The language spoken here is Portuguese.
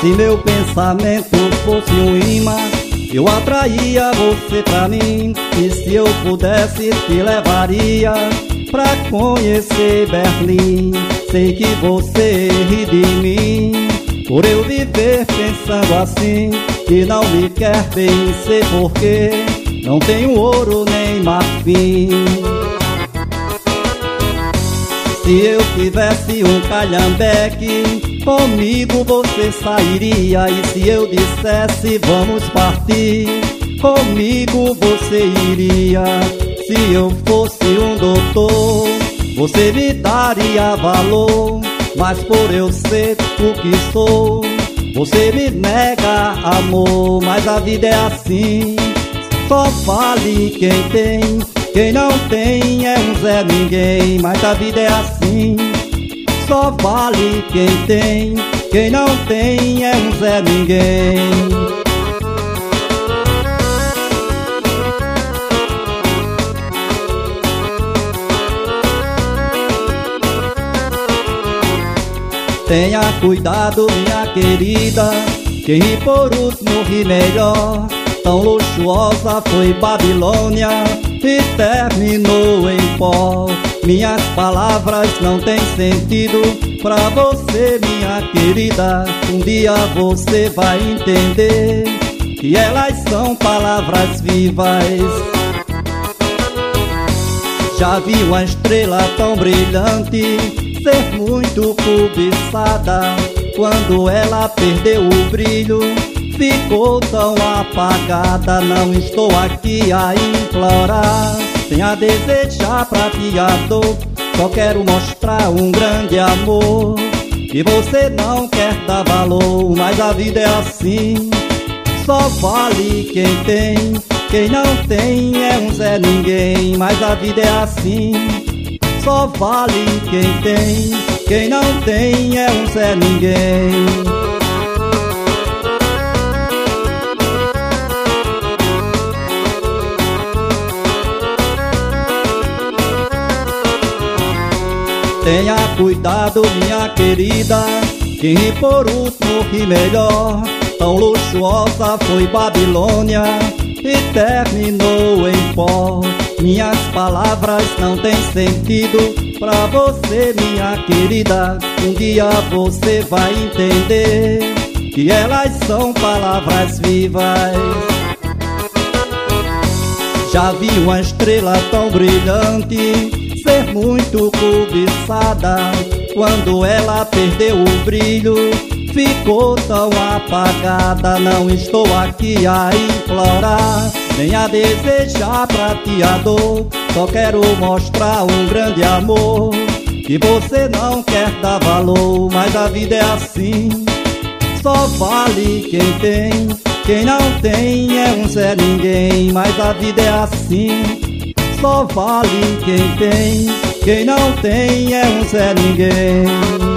Se meu pensamento fosse um imã, eu atraía você pra mim. E se eu pudesse, te levaria pra conhecer Berlim. Sei que você ri de mim por eu viver pensando assim, que não me quer bem, sei porquê, não tenho ouro nem marfim. Se eu tivesse um calhambeque, comigo você sairia. E se eu dissesse vamos partir, comigo você iria. Se eu fosse um doutor, você me daria valor. Mas por eu ser o que sou, você me nega amor. Mas a vida é assim, só vale quem tem. Quem não tem é um Zé Ninguém. Mas a vida é assim, só vale quem tem. Quem não tem é um Zé Ninguém. Tenha cuidado, minha querida, quem ri por último ri melhor. Tão luxuosa foi Babilônia e terminou em pó. Minhas palavras não têm sentido pra você, minha querida. Um dia você vai entender que elas são palavras vivas. Já vi uma estrela tão brilhante ser muito cobiçada. Quando ela perdeu o brilho, ficou tão apagada. Não estou aqui a implorar, sem a desejar pra ti a dor. Só quero mostrar um grande amor que você não quer dar valor. Mas a vida é assim, só vale quem tem. Quem não tem é um Zé Ninguém. Mas a vida é assim, só vale quem tem. Quem não tem é um Zé Ninguém. Tenha cuidado, minha querida, quem ri por último ri melhor. Tão luxuosa foi Babilônia e terminou em pó. Minhas palavras não têm sentido pra você, minha querida. Um dia você vai entender que elas são palavras vivas. Já vi uma estrela tão brilhante ser muito cobiçada. Quando ela perdeu o brilho, ficou tão apagada. Não estou aqui a implorar, nem a desejar pra ti a dor. Só quero mostrar um grande amor que você não quer dar valor. Mas a vida é assim, só vale quem tem. Quem não tem é um Zé Ninguém. Mas a vida é assim, só vale quem tem. Quem não tem é um Zé Ninguém.